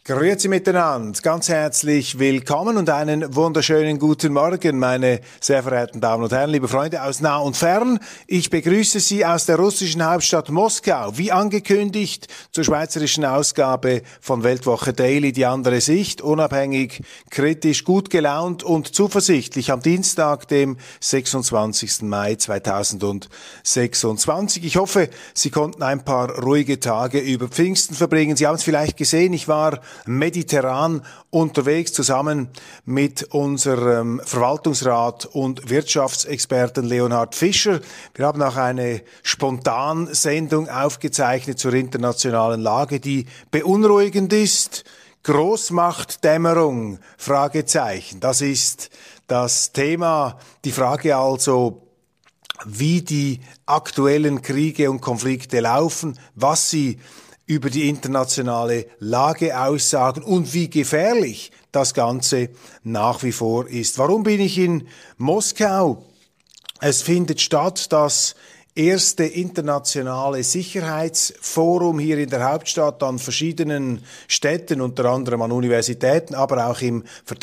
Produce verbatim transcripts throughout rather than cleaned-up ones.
Grüezi miteinander, ganz herzlich willkommen und einen wunderschönen guten Morgen, meine sehr verehrten Damen und Herren, liebe Freunde aus nah und fern. Ich begrüße Sie aus der russischen Hauptstadt Moskau, wie angekündigt, zur schweizerischen Ausgabe von Weltwoche Daily, die andere Sicht, unabhängig, kritisch, gut gelaunt und zuversichtlich am Dienstag, dem sechsundzwanzigsten Mai zweitausendsechsundzwanzig. Ich hoffe, Sie konnten ein paar ruhige Tage über Pfingsten verbringen. Sie haben es vielleicht gesehen, ich war mediterran unterwegs zusammen mit unserem Verwaltungsrat und Wirtschaftsexperten Leonhard Fischer. Wir haben auch eine Spontansendung aufgezeichnet zur internationalen Lage, die beunruhigend ist. Großmachtdämmerung, Fragezeichen. Das ist das Thema, die Frage also, wie die aktuellen Kriege und Konflikte laufen, was sie über die internationale Lage aussagen und wie gefährlich das Ganze nach wie vor ist. Warum bin ich in Moskau? Es findet statt das erste internationale Sicherheitsforum hier in der Hauptstadt an verschiedenen Städten, unter anderem an Universitäten, aber auch im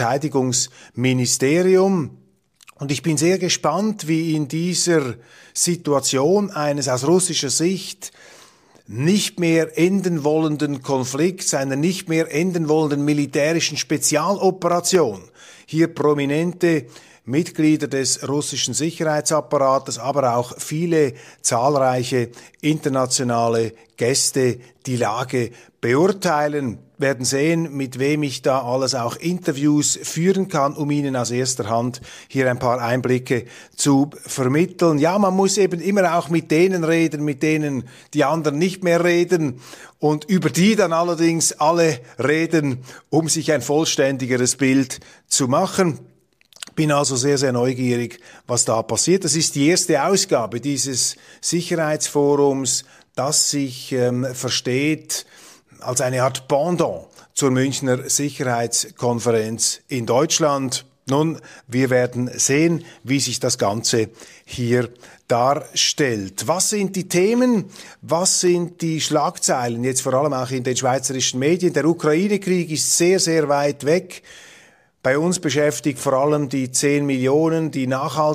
Verteidigungsministerium. Und ich bin sehr gespannt, wie in dieser Situation eines aus russischer Sicht nicht mehr enden wollenden Konflikts, einer nicht mehr enden wollenden militärischen Spezialoperation hier prominente Mitglieder des russischen Sicherheitsapparates, aber auch viele zahlreiche internationale Gäste die Lage beurteilen, werden sehen, mit wem ich da alles auch Interviews führen kann, um Ihnen aus erster Hand hier ein paar Einblicke zu vermitteln. Ja, man muss eben immer auch mit denen reden, mit denen die anderen nicht mehr reden und über die dann allerdings alle reden, um sich ein vollständigeres Bild zu machen. Bin also sehr, sehr neugierig, was da passiert. Das ist die erste Ausgabe dieses Sicherheitsforums, das sich ähm, versteht als eine Art Pendant zur Münchner Sicherheitskonferenz in Deutschland. Nun, wir werden sehen, wie sich das Ganze hier darstellt. Was sind die Themen? Was sind die Schlagzeilen? Jetzt vor allem auch in den schweizerischen Medien. Der Ukraine-Krieg ist sehr, sehr weit weg. Bei uns beschäftigt vor allem die zehn Millionen, die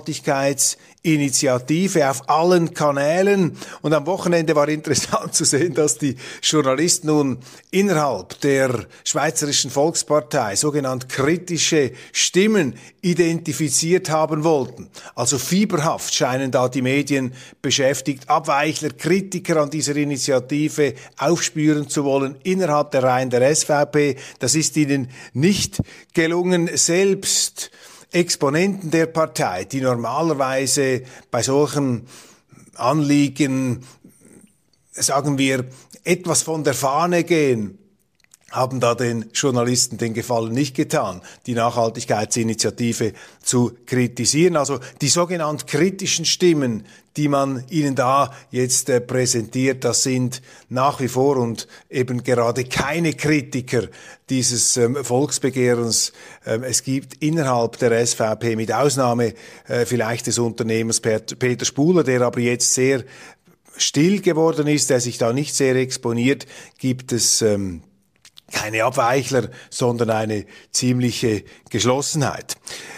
Nachhaltigkeitsinitiative auf allen Kanälen. Und am Wochenende war interessant zu sehen, dass die Journalisten nun innerhalb der Schweizerischen Volkspartei sogenannt kritische Stimmen identifiziert haben wollten. Also fieberhaft scheinen da die Medien beschäftigt, Abweichler, Kritiker an dieser Initiative aufspüren zu wollen innerhalb der Reihen der S V P. Das ist ihnen nicht gelungen. Selbst Exponenten der Partei, die normalerweise bei solchen Anliegen, sagen wir, etwas von der Fahne gehen, haben da den Journalisten den Gefallen nicht getan, die Nachhaltigkeitsinitiative zu kritisieren. Also die sogenannten kritischen Stimmen, die man ihnen da jetzt äh, präsentiert, das sind nach wie vor und eben gerade keine Kritiker dieses ähm, Volksbegehrens. Ähm, es gibt innerhalb der S V P, mit Ausnahme äh, vielleicht des Unternehmers Peter Spuhler, der aber jetzt sehr still geworden ist, der sich da nicht sehr exponiert, gibt es ähm, keine Abweichler, sondern eine ziemliche Geschlossenheit.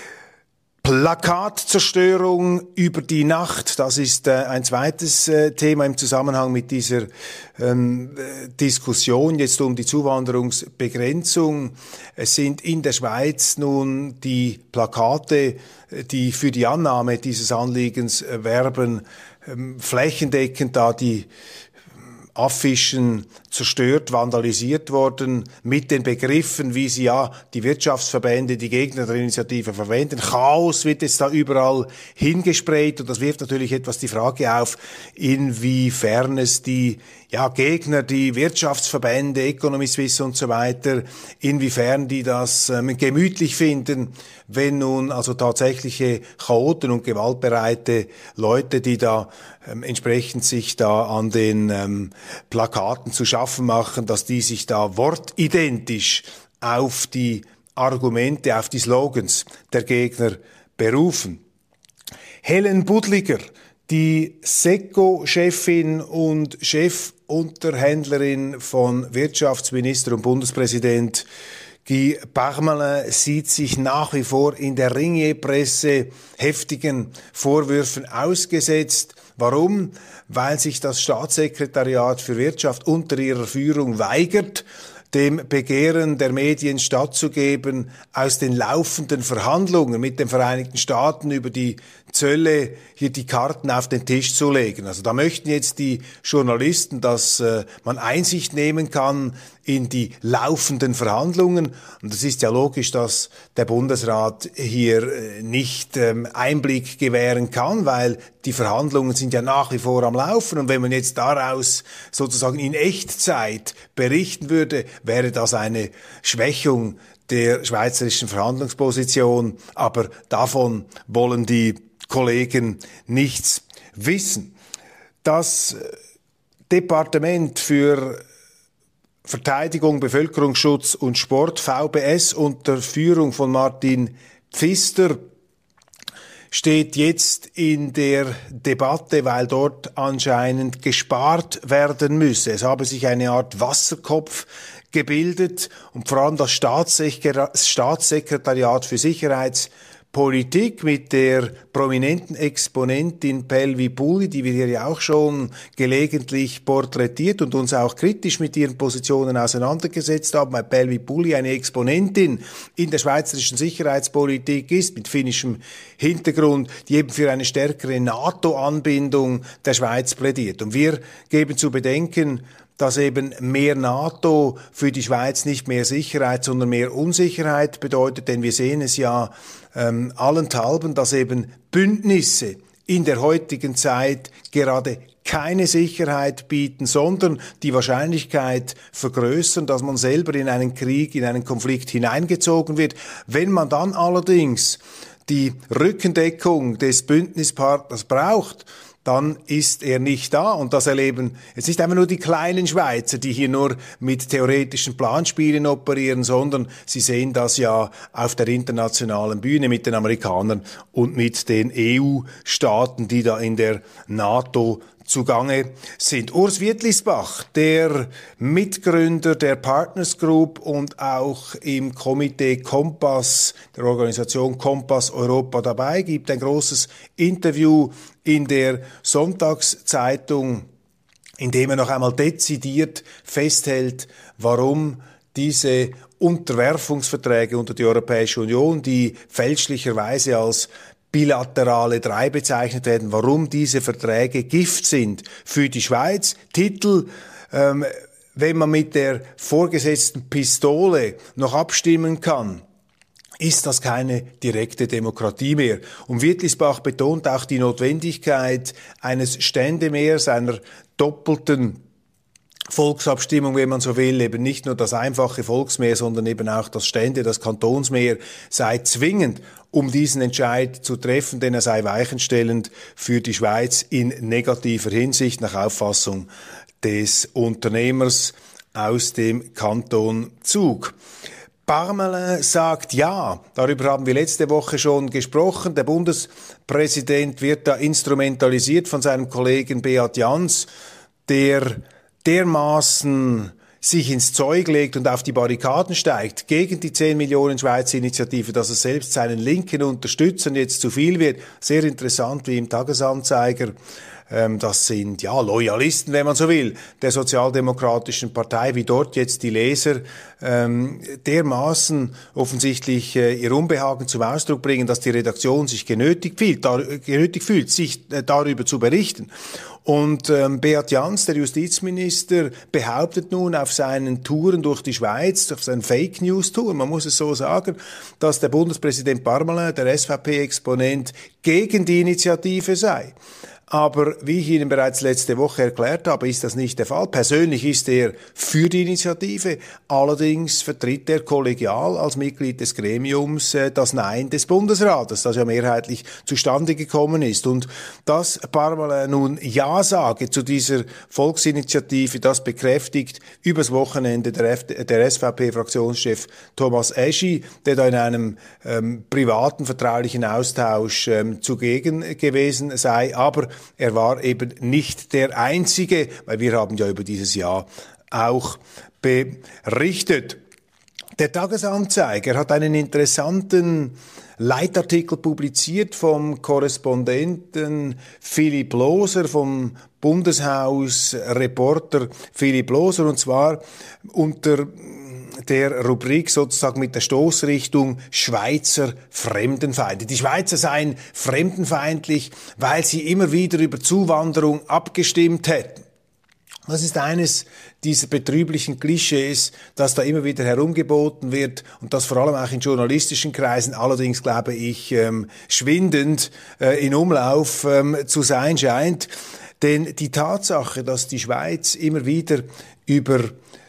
Plakatzerstörung über die Nacht, das ist äh, ein zweites äh, Thema im Zusammenhang mit dieser ähm, äh, Diskussion jetzt um die Zuwanderungsbegrenzung. Es sind in der Schweiz nun die Plakate, die für die Annahme dieses Anliegens äh, werben, ähm, flächendeckend da die Affischen zerstört, vandalisiert worden, mit den Begriffen, wie sie ja die Wirtschaftsverbände, die Gegner der Initiative verwenden. Chaos wird jetzt da überall hingesprayt und das wirft natürlich etwas die Frage auf, inwiefern es die ja, Gegner, die Wirtschaftsverbände, Economy Suisse und so weiter, inwiefern die das ähm, gemütlich finden, wenn nun also tatsächliche Chaoten und gewaltbereite Leute, die da ähm, entsprechend sich da an den ähm, Plakaten zu schaffen machen, dass die sich da wortidentisch auf die Argumente, auf die Slogans der Gegner berufen. Helen Budliger, die SECO-Chefin und Chef Unterhändlerin von Wirtschaftsminister und Bundespräsident Guy Parmelin sieht sich nach wie vor in der Ringier-Presse heftigen Vorwürfen ausgesetzt. Warum? Weil sich das Staatssekretariat für Wirtschaft unter ihrer Führung weigert, dem Begehren der Medien stattzugeben, aus den laufenden Verhandlungen mit den Vereinigten Staaten über die Zölle hier die Karten auf den Tisch zu legen. Also da möchten jetzt die Journalisten, dass äh, man Einsicht nehmen kann in die laufenden Verhandlungen. Und es ist ja logisch, dass der Bundesrat hier äh, nicht ähm, Einblick gewähren kann, weil die Verhandlungen sind ja nach wie vor am Laufen. Und wenn man jetzt daraus sozusagen in Echtzeit berichten würde, wäre das eine Schwächung der schweizerischen Verhandlungsposition. Aber davon wollen die Kollegen nichts wissen. Das Departement für Verteidigung, Bevölkerungsschutz und Sport, V B S, unter Führung von Martin Pfister, steht jetzt in der Debatte, weil dort anscheinend gespart werden müsse. Es habe sich eine Art Wasserkopf gebildet und vor allem das Staatssekretariat für Sicherheitspolitik mit der prominenten Exponentin Pelvi Bulli, die wir hier ja auch schon gelegentlich porträtiert und uns auch kritisch mit ihren Positionen auseinandergesetzt haben, weil Pelvi Bulli eine Exponentin in der schweizerischen Sicherheitspolitik ist, mit finnischem Hintergrund, die eben für eine stärkere NATO-Anbindung der Schweiz plädiert. Und wir geben zu bedenken, dass eben mehr NATO für die Schweiz nicht mehr Sicherheit, sondern mehr Unsicherheit bedeutet, denn wir sehen es ja ähm, allenthalben, dass eben Bündnisse in der heutigen Zeit gerade keine Sicherheit bieten, sondern die Wahrscheinlichkeit vergrößern, dass man selber in einen Krieg, in einen Konflikt hineingezogen wird. Wenn man dann allerdings die Rückendeckung des Bündnispartners braucht, dann ist er nicht da. Und das erleben jetzt nicht einfach nur die kleinen Schweizer, die hier nur mit theoretischen Planspielen operieren, sondern sie sehen das ja auf der internationalen Bühne mit den Amerikanern und mit den E U-Staaten, die da in der NATO zugange sind. Urs Wittlisbach, der Mitgründer der Partners Group und auch im Komitee Kompass, der Organisation Kompass Europa dabei, gibt ein großes Interview in der Sonntagszeitung, in dem er noch einmal dezidiert festhält, warum diese Unterwerfungsverträge unter die Europäische Union, die fälschlicherweise als bilaterale drei bezeichnet werden, warum diese Verträge Gift sind für die Schweiz. Titel, ähm, wenn man mit der vorgesetzten Pistole noch abstimmen kann, ist das keine direkte Demokratie mehr. Und Wittlisbach betont auch die Notwendigkeit eines Ständemehrs, einer doppelten Volksabstimmung, wenn man so will, eben nicht nur das einfache Volksmehr, sondern eben auch das Stände, das Kantonsmehr sei zwingend, um diesen Entscheid zu treffen, denn er sei weichenstellend für die Schweiz in negativer Hinsicht nach Auffassung des Unternehmers aus dem Kanton Zug. Parmelin sagt ja, darüber haben wir letzte Woche schon gesprochen. Der Bundespräsident wird da instrumentalisiert von seinem Kollegen Beat Jans, der dermaßen sich ins Zeug legt und auf die Barrikaden steigt gegen die zehn Millionen Schweizer Initiative, dass er selbst seinen linken Unterstützern jetzt zu viel wird. Sehr interessant, wie im Tagesanzeiger. Ähm, das sind ja Loyalisten, wenn man so will, der Sozialdemokratischen Partei, wie dort jetzt die Leser ähm, dermaßen offensichtlich äh, ihr Unbehagen zum Ausdruck bringen, dass die Redaktion sich genötigt fühlt, da, genötigt fühlt sich äh, darüber zu berichten. Und ähm, Beat Jans, der Justizminister, behauptet nun auf seinen Touren durch die Schweiz, auf seinen Fake-News-Tour, man muss es so sagen, dass der Bundespräsident Parmelin, der S V P-Exponent, gegen die Initiative sei. Aber wie ich Ihnen bereits letzte Woche erklärt habe, ist das nicht der Fall. Persönlich ist er für die Initiative, allerdings vertritt er kollegial als Mitglied des Gremiums äh, das Nein des Bundesrates, das ja mehrheitlich zustande gekommen ist. Und dass Parmelin nun Ja sage zu dieser Volksinitiative, das bekräftigt übers Wochenende der, F- der S V P-Fraktionschef Thomas Eschi, der da in einem ähm, privaten, vertraulichen Austausch ähm, zugegen gewesen sei. Aber er war eben nicht der Einzige, weil wir haben ja über dieses Jahr auch berichtet. Der Tagesanzeiger hat einen interessanten Leitartikel publiziert vom Korrespondenten Philipp Loser, vom Bundeshaus-Reporter Philipp Loser, und zwar unter der Rubrik sozusagen mit der Stoßrichtung Schweizer Fremdenfeinde. Die Schweizer seien fremdenfeindlich, weil sie immer wieder über Zuwanderung abgestimmt hätten. Das ist eines dieser betrüblichen Klischees, das da immer wieder herumgeboten wird und das vor allem auch in journalistischen Kreisen allerdings, glaube ich, ähm, schwindend äh, in Umlauf ähm, zu sein scheint. Denn die Tatsache, dass die Schweiz immer wieder über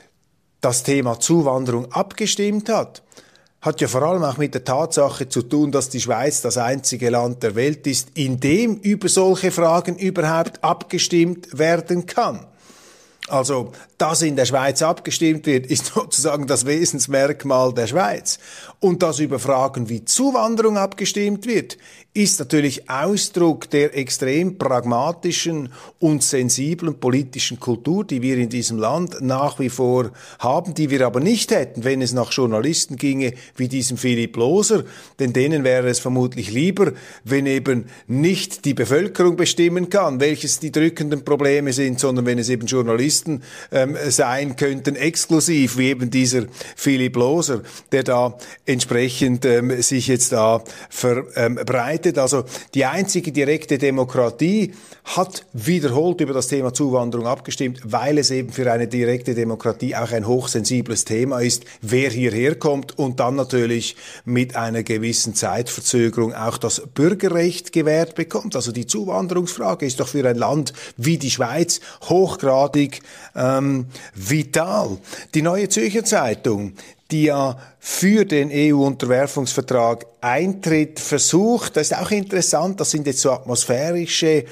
das Thema Zuwanderung abgestimmt hat, hat ja vor allem auch mit der Tatsache zu tun, dass die Schweiz das einzige Land der Welt ist, in dem über solche Fragen überhaupt abgestimmt werden kann. Also, dass in der Schweiz abgestimmt wird, ist sozusagen das Wesensmerkmal der Schweiz. Und dass über Fragen wie Zuwanderung abgestimmt wird, ist natürlich Ausdruck der extrem pragmatischen und sensiblen politischen Kultur, die wir in diesem Land nach wie vor haben, die wir aber nicht hätten, wenn es nach Journalisten ginge wie diesem Philipp Loser, denn denen wäre es vermutlich lieber, wenn eben nicht die Bevölkerung bestimmen kann, welches die drückenden Probleme sind, sondern wenn es eben Journalisten ähm, sein könnten, exklusiv, wie eben dieser Philipp Loser, der da entsprechend ähm, sich jetzt da verbreitet. Also die einzige direkte Demokratie hat wiederholt über das Thema Zuwanderung abgestimmt, weil es eben für eine direkte Demokratie auch ein hochsensibles Thema ist, wer hierher kommt und dann natürlich mit einer gewissen Zeitverzögerung auch das Bürgerrecht gewährt bekommt. Also die Zuwanderungsfrage ist doch für ein Land wie die Schweiz hochgradig ähm, vital. Die Neue Zürcher Zeitung, die ja für den E U-Unterwerfungsvertrag Eintritt versucht. Das ist auch interessant, das sind jetzt so atmosphärische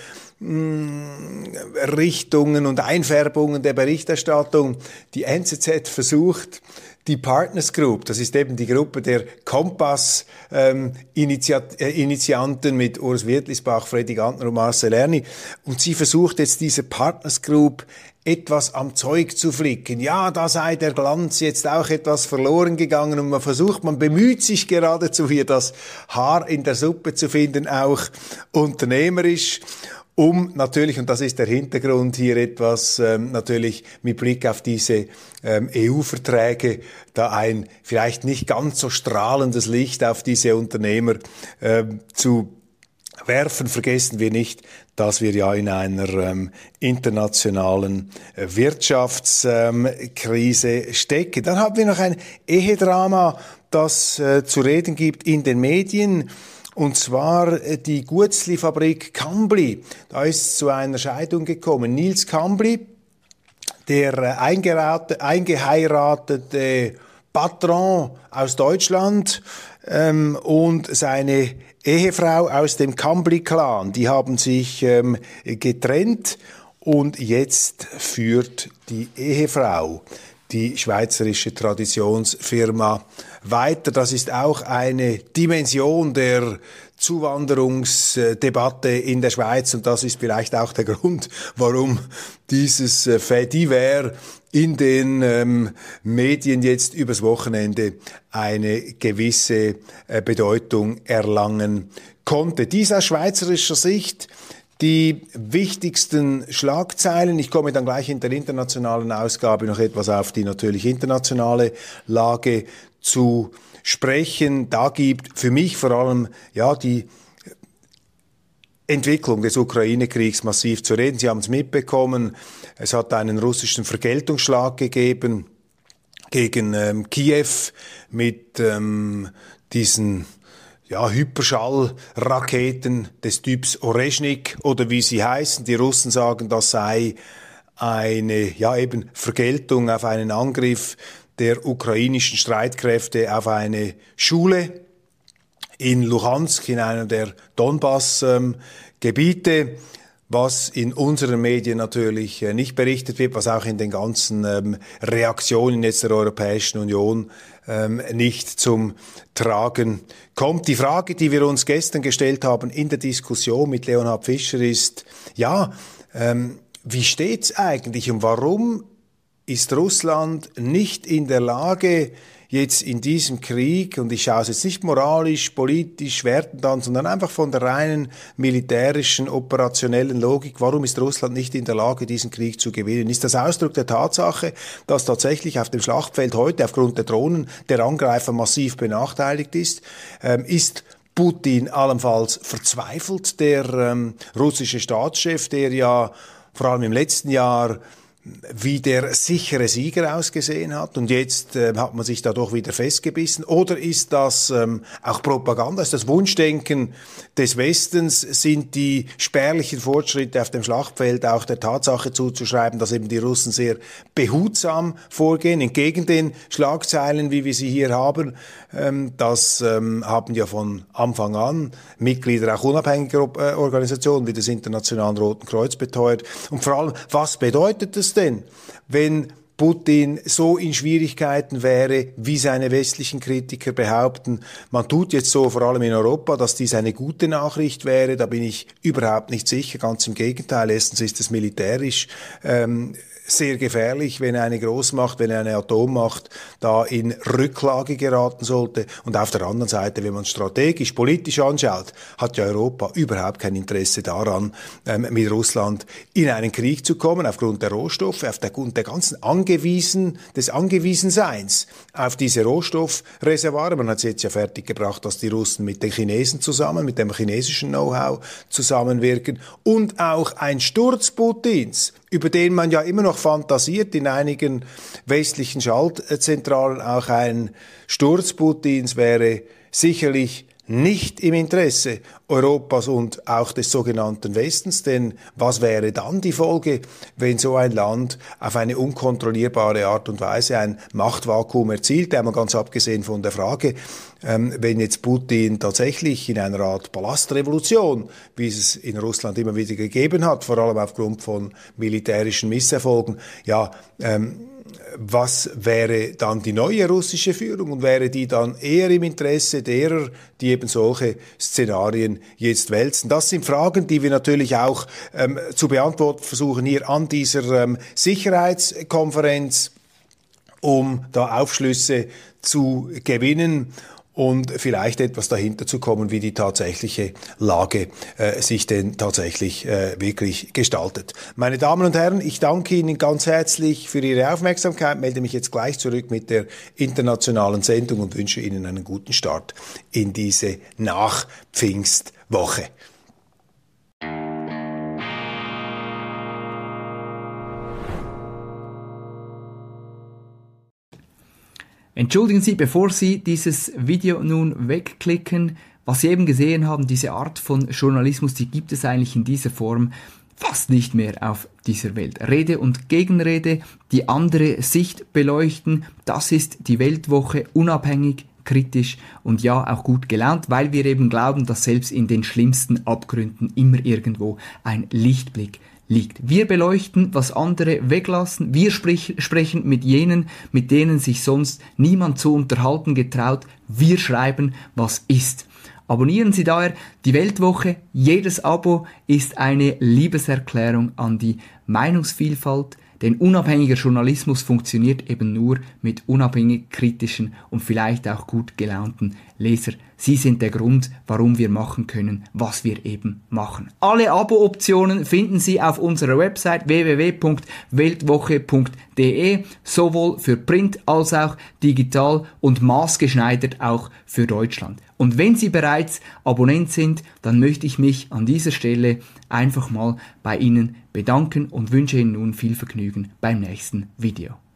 mh, Richtungen und Einfärbungen der Berichterstattung. Die N Z Z versucht, die Partners Group, das ist eben die Gruppe der Kompass-Initianten ähm, mit Urs Wirtlisbach, Freddy Gantner und Marcel Erni. Und sie versucht jetzt diese Partners Group etwas am Zeug zu flicken. Ja, da sei der Glanz jetzt auch etwas verloren gegangen und man versucht, man bemüht sich geradezu hier das Haar in der Suppe zu finden, auch unternehmerisch, um natürlich, und das ist der Hintergrund hier etwas, ähm, natürlich mit Blick auf diese ähm, E U-Verträge, da ein vielleicht nicht ganz so strahlendes Licht auf diese Unternehmer ähm, zu werfen. Vergessen wir nicht, dass wir ja in einer ähm, internationalen äh, Wirtschaftskrise ähm, stecken. Dann haben wir noch ein Ehedrama, das äh, zu reden gibt in den Medien. Und zwar äh, die Guetzli-Fabrik Kambly. Da ist es zu einer Scheidung gekommen. Nils Kambly, der äh, eingeheiratete Patron aus Deutschland, ähm, und seine Ehefrau aus dem Kambly-Clan, die haben sich ähm, getrennt und jetzt führt die Ehefrau die schweizerische Traditionsfirma weiter. Das ist auch eine Dimension der Zuwanderungsdebatte in der Schweiz und das ist vielleicht auch der Grund, warum dieses Fait divers in den ähm, Medien jetzt übers Wochenende eine gewisse äh, Bedeutung erlangen konnte. Dies aus schweizerischer Sicht die wichtigsten Schlagzeilen. Ich komme dann gleich in der internationalen Ausgabe noch etwas auf die natürlich internationale Lage zu sprechen. Da gibt für mich vor allem ja die Entwicklung des Ukraine-Kriegs massiv zu reden. Sie haben es mitbekommen. Es hat einen russischen Vergeltungsschlag gegeben gegen ähm, Kiew mit ähm, diesen ja, Hyperschallraketen des Typs Orezhnik oder wie sie heißen. Die Russen sagen, das sei eine ja eben Vergeltung auf einen Angriff der ukrainischen Streitkräfte auf eine Schule in Luhansk, in einer der Donbass-Gebiete. Ähm, was in unseren Medien natürlich äh, nicht berichtet wird, was auch in den ganzen ähm, Reaktionen jetzt der Europäischen Union ähm, nicht zum Tragen kommt. Die Frage, die wir uns gestern gestellt haben in der Diskussion mit Leonhard Fischer ist, ja, ähm, wie steht's eigentlich und warum ist Russland nicht in der Lage, jetzt in diesem Krieg, und ich schaue es jetzt nicht moralisch, politisch, wertend an, sondern einfach von der reinen militärischen, operationellen Logik, warum ist Russland nicht in der Lage, diesen Krieg zu gewinnen? Ist das Ausdruck der Tatsache, dass tatsächlich auf dem Schlachtfeld heute aufgrund der Drohnen der Angreifer massiv benachteiligt ist? Ähm, ist Putin allenfalls verzweifelt, der ähm, russische Staatschef, der ja vor allem im letzten Jahr wie der sichere Sieger ausgesehen hat und jetzt äh, hat man sich da doch wieder festgebissen? Oder ist das ähm, auch Propaganda, ist das Wunschdenken des Westens, sind die spärlichen Fortschritte auf dem Schlachtfeld auch der Tatsache zuzuschreiben, dass eben die Russen sehr behutsam vorgehen, entgegen den Schlagzeilen, wie wir sie hier haben? Ähm, das ähm, haben ja von Anfang an Mitglieder auch unabhängiger äh, Organisationen wie des Internationalen Roten Kreuz beteuert. Und vor allem, was bedeutet das denn, wenn Putin so in Schwierigkeiten wäre, wie seine westlichen Kritiker behaupten? Man tut jetzt so, vor allem in Europa, dass dies eine gute Nachricht wäre. Da bin ich überhaupt nicht sicher. Ganz im Gegenteil. Erstens ist es militärisch ähm, sehr gefährlich, wenn eine Großmacht, wenn eine Atommacht da in Rücklage geraten sollte. Und auf der anderen Seite, wenn man strategisch, politisch anschaut, hat ja Europa überhaupt kein Interesse daran, ähm, mit Russland in einen Krieg zu kommen, aufgrund der Rohstoffe, aufgrund der ganzen Angewiesen, des Angewiesenseins auf diese Rohstoffreservare. Man hat es jetzt ja fertiggebracht, dass die Russen mit den Chinesen zusammen, mit dem chinesischen Know-how zusammenwirken und auch ein Sturz Putins, über den man ja immer noch fantasiert, in einigen westlichen Schaltzentralen auch ein Sturz Putins wäre sicherlich nicht im Interesse Europas und auch des sogenannten Westens, denn was wäre dann die Folge, wenn so ein Land auf eine unkontrollierbare Art und Weise ein Machtvakuum erzielt, einmal ganz abgesehen von der Frage, ähm, wenn jetzt Putin tatsächlich in einer Art Palastrevolution, wie es in Russland immer wieder gegeben hat, vor allem aufgrund von militärischen Misserfolgen, ja, ähm, was wäre dann die neue russische Führung und wäre die dann eher im Interesse derer, die eben solche Szenarien jetzt wälzen? Das sind Fragen, die wir natürlich auch ähm, zu beantworten versuchen hier an dieser ähm, Sicherheitskonferenz, um da Aufschlüsse zu gewinnen und vielleicht etwas dahinter zu kommen, wie die tatsächliche Lage äh, sich denn tatsächlich äh, wirklich gestaltet. Meine Damen und Herren, ich danke Ihnen ganz herzlich für Ihre Aufmerksamkeit, melde mich jetzt gleich zurück mit der internationalen Sendung und wünsche Ihnen einen guten Start in diese Nach-Pfingstwoche. Entschuldigen Sie, bevor Sie dieses Video nun wegklicken, was Sie eben gesehen haben, diese Art von Journalismus, die gibt es eigentlich in dieser Form fast nicht mehr auf dieser Welt. Rede und Gegenrede, die andere Sicht beleuchten, das ist die Weltwoche, unabhängig, kritisch und ja auch gut gelaunt, weil wir eben glauben, dass selbst in den schlimmsten Abgründen immer irgendwo ein Lichtblick liegt. Wir beleuchten, was andere weglassen. Wir sprich, sprechen mit jenen, mit denen sich sonst niemand zu unterhalten getraut. Wir schreiben, was ist. Abonnieren Sie daher die Weltwoche. Jedes Abo ist eine Liebeserklärung an die Meinungsvielfalt. Denn unabhängiger Journalismus funktioniert eben nur mit unabhängig kritischen und vielleicht auch gut gelaunten Leser. Sie sind der Grund, warum wir machen können, was wir eben machen. Alle Abo-Optionen finden Sie auf unserer Website w w w punkt weltwoche punkt d e, sowohl für Print als auch digital und maßgeschneidert auch für Deutschland. Und wenn Sie bereits Abonnent sind, dann möchte ich mich an dieser Stelle einfach mal bei Ihnen bedanken und wünsche Ihnen nun viel Vergnügen beim nächsten Video.